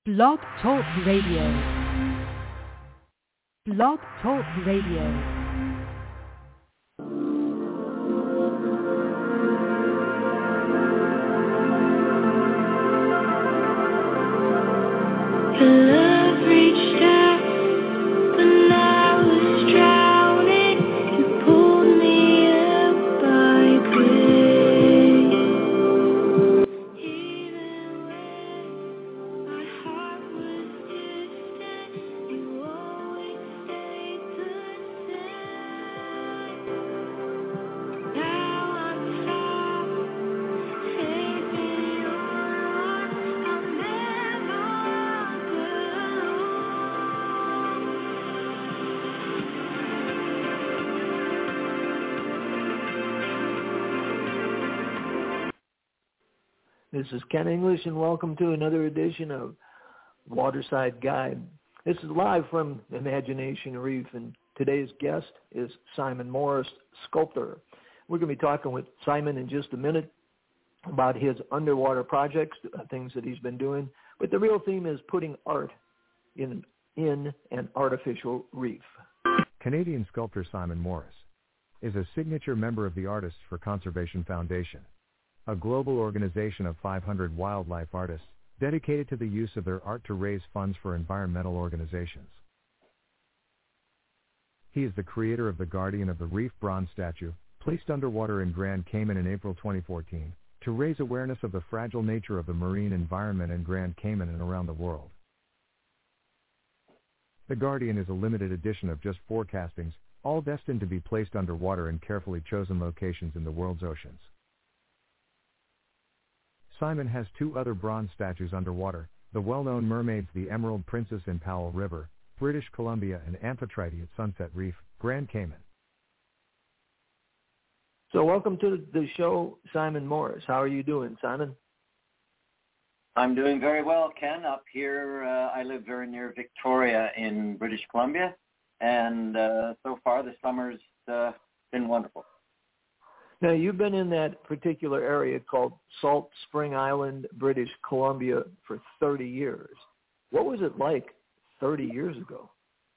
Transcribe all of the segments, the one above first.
Blog Talk Radio. Blog Talk Radio. Love reached out when I was drowning and pulled me up by grace. Even when my heart was distant, you always stayed the same. Now I'm found, safe in your arms. I'll never walk alone. This is Ken English, and welcome to another edition of Waterside Guide. This is live from Imagination Reef, and today's guest is Simon Morris, sculptor. We're going to be talking with Simon in just a minute about his underwater projects, things that he's been doing. But the real theme is putting art in an artificial reef. Canadian sculptor Simon Morris is a signature member of the Artists for Conservation Foundation, a global organization of 500 wildlife artists dedicated to the use of their art to raise funds for environmental organizations. He is the creator of the Guardian of the Reef bronze statue, placed underwater in Grand Cayman in April 2014, to raise awareness of the fragile nature of the marine environment in Grand Cayman and around the world. The Guardian is a limited edition of just 4 castings, all destined to be placed underwater in carefully chosen locations in the world's oceans. Simon has 2 other bronze statues underwater, the well-known mermaids the Emerald Princess in Powell River, British Columbia, and Amphitrite at Sunset Reef, Grand Cayman. So welcome to the show, Simon Morris. How are you doing, Simon? I'm doing very well, Ken. Up here, I live very near Victoria in British Columbia, and so far the summer's been wonderful. Now, you've been in that particular area called Salt Spring Island, British Columbia, for 30 years. What was it like 30 years ago?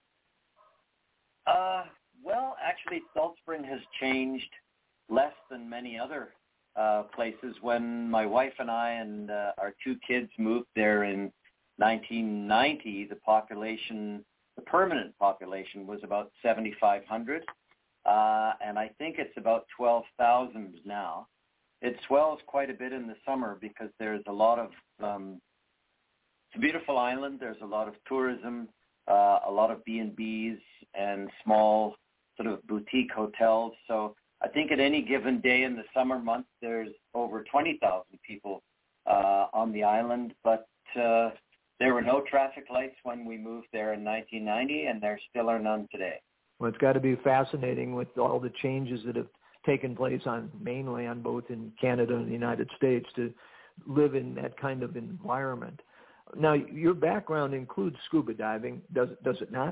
Well, actually, Salt Spring has changed less than many other places. When my wife and I and our 2 kids moved there in 1990, the permanent population was about 7,500. And I think it's about 12,000 now. It swells quite a bit in the summer because there's a lot of, it's a beautiful island. There's a lot of tourism, a lot of B&Bs and small sort of boutique hotels. So I think at any given day in the summer months, there's over 20,000 people on the island. But there were no traffic lights when we moved there in 1990, and there still are none today. Well, it's got to be fascinating with all the changes that have taken place on mainland, both in Canada and the United States, to live in that kind of environment. Now, your background includes scuba diving, does it not?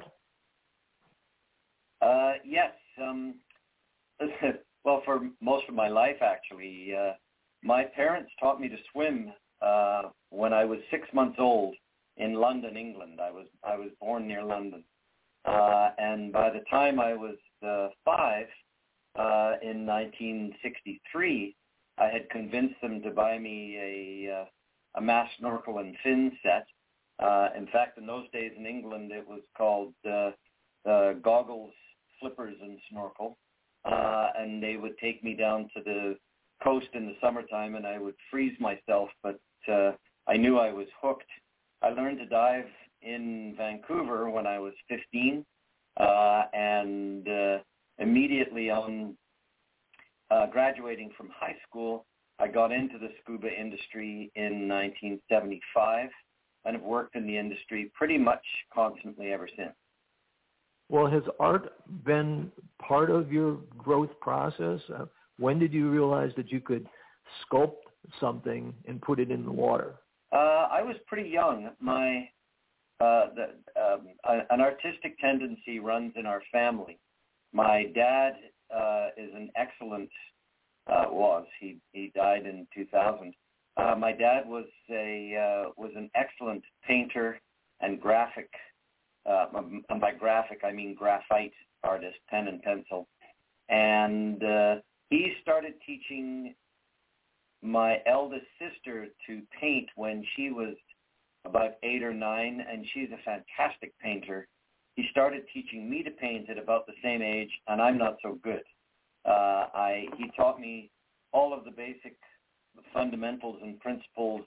Yes. Well, for most of my life, actually. My parents taught me to swim when I was 6 months old in London, England. I was born near London. And by the time I was 5, in 1963, I had convinced them to buy me a mask, snorkel, and fin set. In fact, in those days in England, it was called goggles, flippers, and snorkel. And they would take me down to the coast in the summertime, and I would freeze myself, but I knew I was hooked. I learned to dive in Vancouver when I was 15, and immediately on graduating from high school, I got into the scuba industry in 1975 and have worked in the industry pretty much constantly ever since. Well, has art been part of your growth process? When did you realize that you could sculpt something and put it in the water? I was pretty young. An artistic tendency runs in our family. My dad is an excellent, he died in 2000, My dad was an excellent painter and graphic. And by graphic, I mean graphite artist, pen and pencil. And he started teaching my eldest sister to paint when she was about 8 or 9, and she's a fantastic painter. He started teaching me to paint at about the same age, and I'm not so good. He taught me all of the basic fundamentals and principles,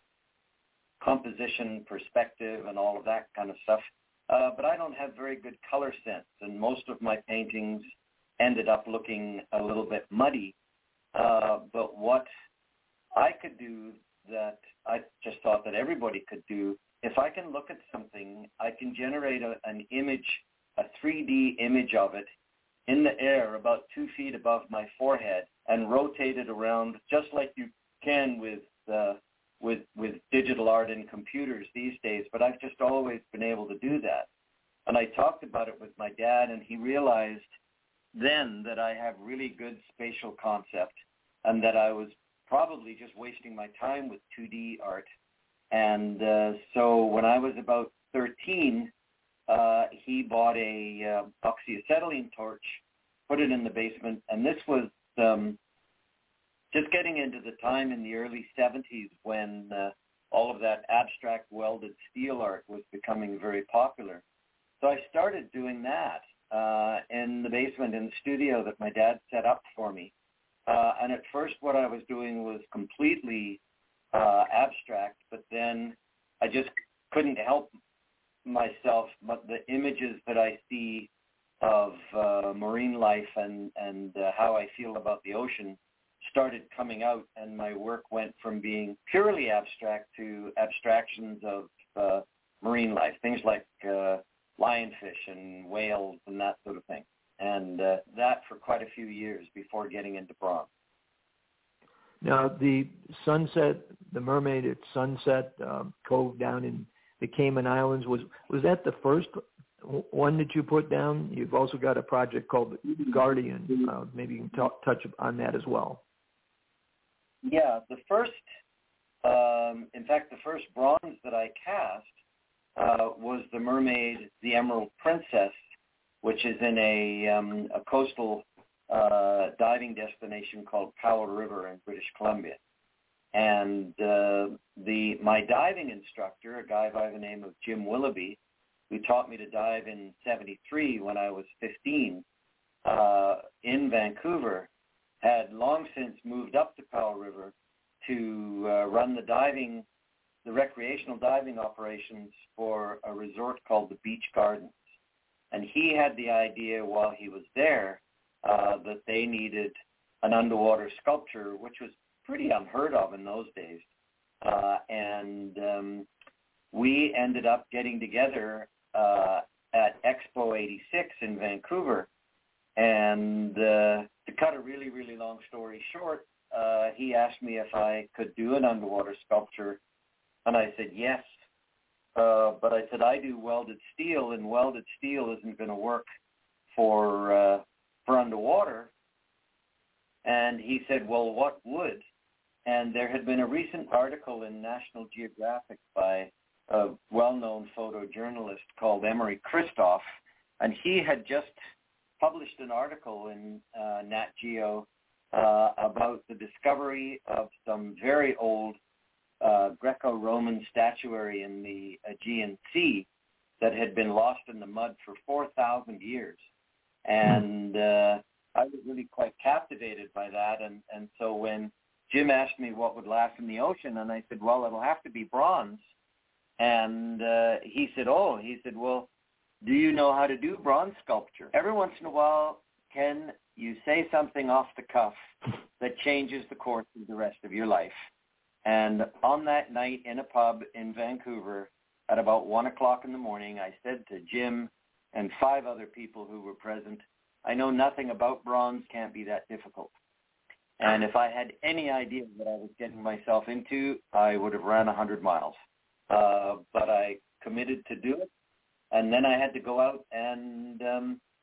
composition, perspective, and all of that kind of stuff. But I don't have very good color sense, and most of my paintings ended up looking a little bit muddy. But what I could do that I just thought that everybody could do, if I can look at something, I can generate an image, a 3D image of it in the air about 2 feet above my forehead and rotate it around just like you can with digital art and computers these days. But I've just always been able to do that. And I talked about it with my dad, and he realized then that I have really good spatial concept and that I was probably just wasting my time with 2D art. And so when I was about 13, he bought a oxyacetylene torch, put it in the basement, and this was just getting into the time in the early 70s when all of that abstract welded steel art was becoming very popular. So I started doing that in the basement in the studio that my dad set up for me. And at first what I was doing was completely abstract, but then I just couldn't help myself. But the images that I see of marine life and how I feel about the ocean started coming out, and my work went from being purely abstract to abstractions of marine life, things like lionfish and whales and that sort of thing. And that for quite a few years before getting into bronze. Now, the Sunset, the Mermaid at Sunset Cove down in the Cayman Islands, was that the first one that you put down? You've also got a project called Guardian. Maybe you can touch on that as well. Yeah, the first, in fact, the first bronze that I cast was the Mermaid, the Emerald Princess, which is in a coastal diving destination called Powell River in British Columbia. And my diving instructor, a guy by the name of Jim Willoughby, who taught me to dive in 73 when I was 15 in Vancouver, had long since moved up to Powell River to run the recreational diving operations for a resort called the Beach Gardens. And he had the idea while he was there that they needed an underwater sculpture, which was pretty unheard of in those days. And we ended up getting together at Expo 86 in Vancouver. And to cut a really, really long story short, he asked me if I could do an underwater sculpture. And I said yes. But I said, I do welded steel, and welded steel isn't going to work for underwater. And he said, well, what would? And there had been a recent article in National Geographic by a well-known photojournalist called Emery Christoph, and he had just published an article in Nat Geo about the discovery of some very old Greco-Roman statuary in the Aegean Sea that had been lost in the mud for 4,000 years. And I was really quite captivated by that. And so when Jim asked me what would last in the ocean, and I said, well, it'll have to be bronze. And he said, well, do you know how to do bronze sculpture? Every once in a while, Ken, you say something off the cuff that changes the course of the rest of your life. And on that night in a pub in Vancouver at about 1 o'clock in the morning, I said to Jim and 5 other people who were present, I know nothing about bronze, can't be that difficult. And if I had any idea what I was getting myself into, I would have ran 100 miles. But I committed to do it. And then I had to go out and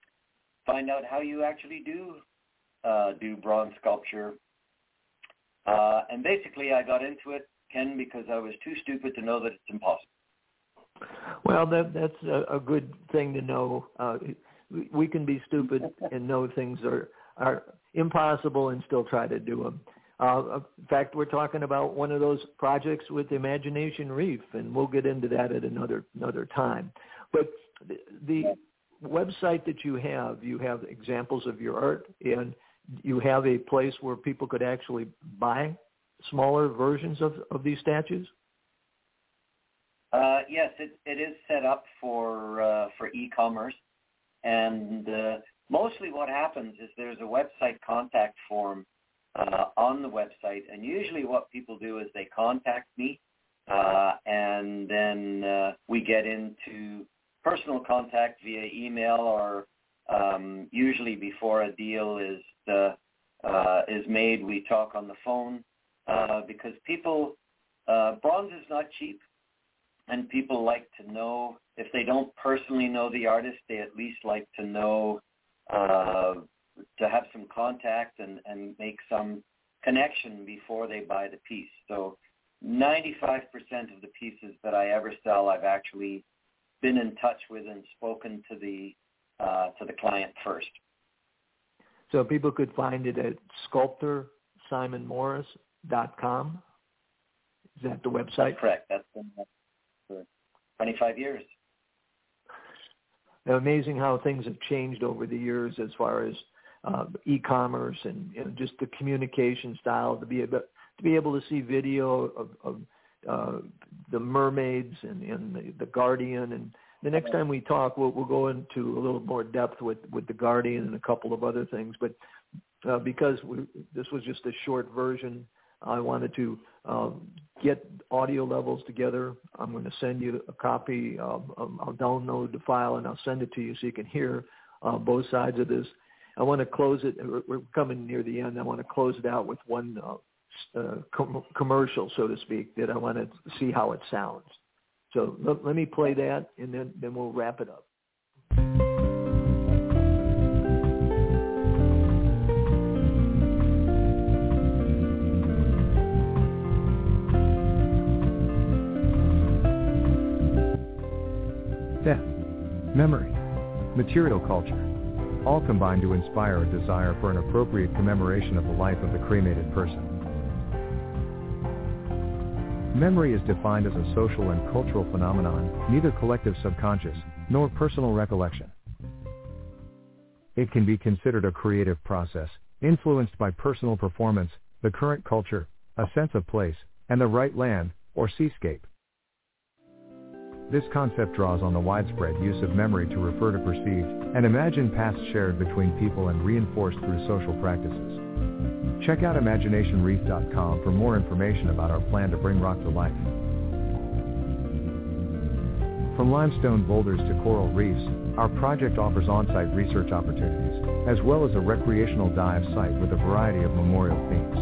find out how you actually do bronze sculpture. And basically I got into it, Ken, because I was too stupid to know that it's impossible. Well, that's a good thing to know. We can be stupid and know things are impossible and still try to do them. In fact, we're talking about one of those projects with Imagination Reef, and we'll get into that at another time. But the website that you have examples of your art, and you have a place where people could actually buy smaller versions of these statues? Yes, it is set up for e-commerce, and mostly what happens is there's a website contact form on the website, and usually what people do is they contact me, and then we get into personal contact via email, or usually before a deal is made, we talk on the phone, because people, bronze is not cheap. And people like to know, if they don't personally know the artist, they at least like to know, to have some contact and make some connection before they buy the piece. So 95% of the pieces that I ever sell, I've actually been in touch with and spoken to the client first. So people could find it at sculptorsimonmorris.com. Is that the website? Correct. That's been for 25 years. Now, amazing how things have changed over the years as far as e-commerce and just the communication style, to be able to see video of the mermaids and the Guardian. And the next time we talk, we'll go into a little more depth with the Guardian and a couple of other things. But because this was just a short version, I wanted to get audio levels together. I'm going to send you a copy. I'll download the file and I'll send it to you so you can hear both sides of this. I want to close it. We're coming near the end. I want to close it out with one commercial, so to speak, that I want to see how it sounds. So let me play that, and then we'll wrap it up. Death, memory, material culture, all combine to inspire a desire for an appropriate commemoration of the life of the cremated person. Memory is defined as a social and cultural phenomenon, neither collective subconscious, nor personal recollection. It can be considered a creative process, influenced by personal performance, the current culture, a sense of place, and the right land, or seascape. This concept draws on the widespread use of memory to refer to perceived and imagined past shared between people and reinforced through social practices. Check out imaginationreef.com for more information about our plan to bring rock to life. From limestone boulders to coral reefs, our project offers on-site research opportunities, as well as a recreational dive site with a variety of memorial themes.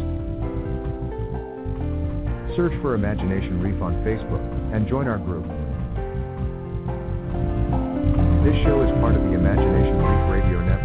Search for Imagination Reef on Facebook and join our group. This show is part of the Imagination Reef Radio Network.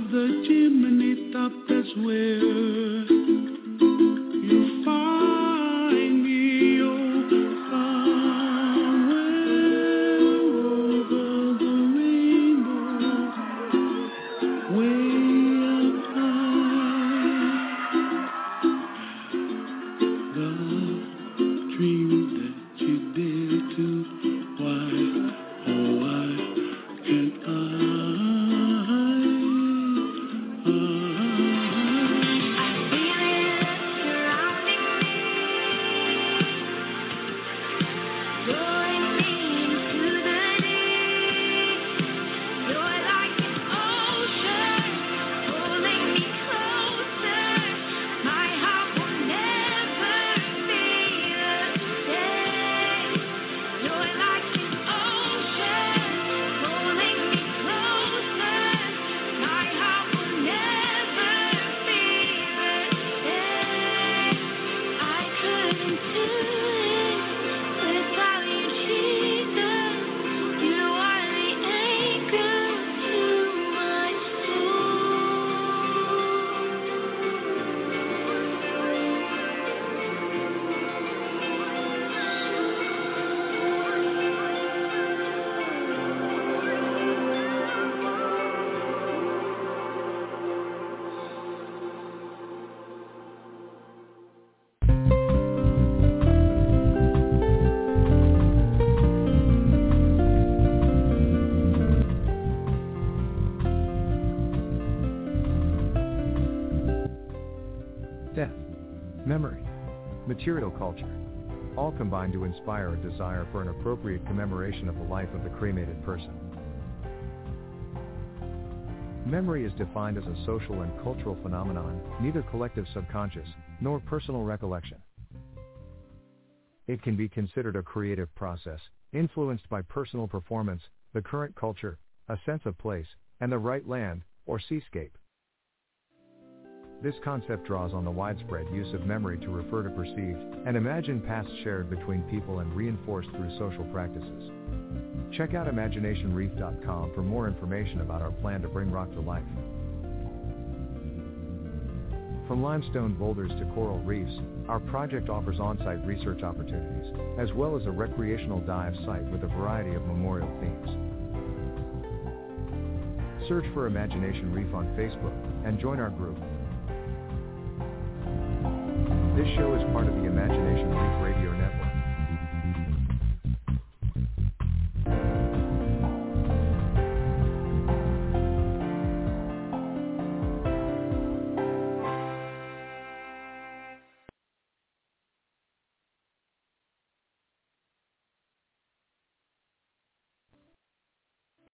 the chimney top, that's where you find me, oh, somewhere over the rainbow, way up high. The dreams that you dare to, why, oh, why can't I? Death, memory, material culture, all combine to inspire a desire for an appropriate commemoration of the life of the cremated person. Memory is defined as a social and cultural phenomenon, neither collective subconscious, nor personal recollection. It can be considered a creative process, influenced by personal performance, the current culture, a sense of place, and the right land, or seascape. This concept draws on the widespread use of memory to refer to perceived and imagined past shared between people and reinforced through social practices. Check out imaginationreef.com for more information about our plan to bring rock to life. From limestone boulders to coral reefs, our project offers on-site research opportunities, as well as a recreational dive site with a variety of memorial themes. Search for Imagination Reef on Facebook and join our group. This show is part of the Imagination Reef Radio Network.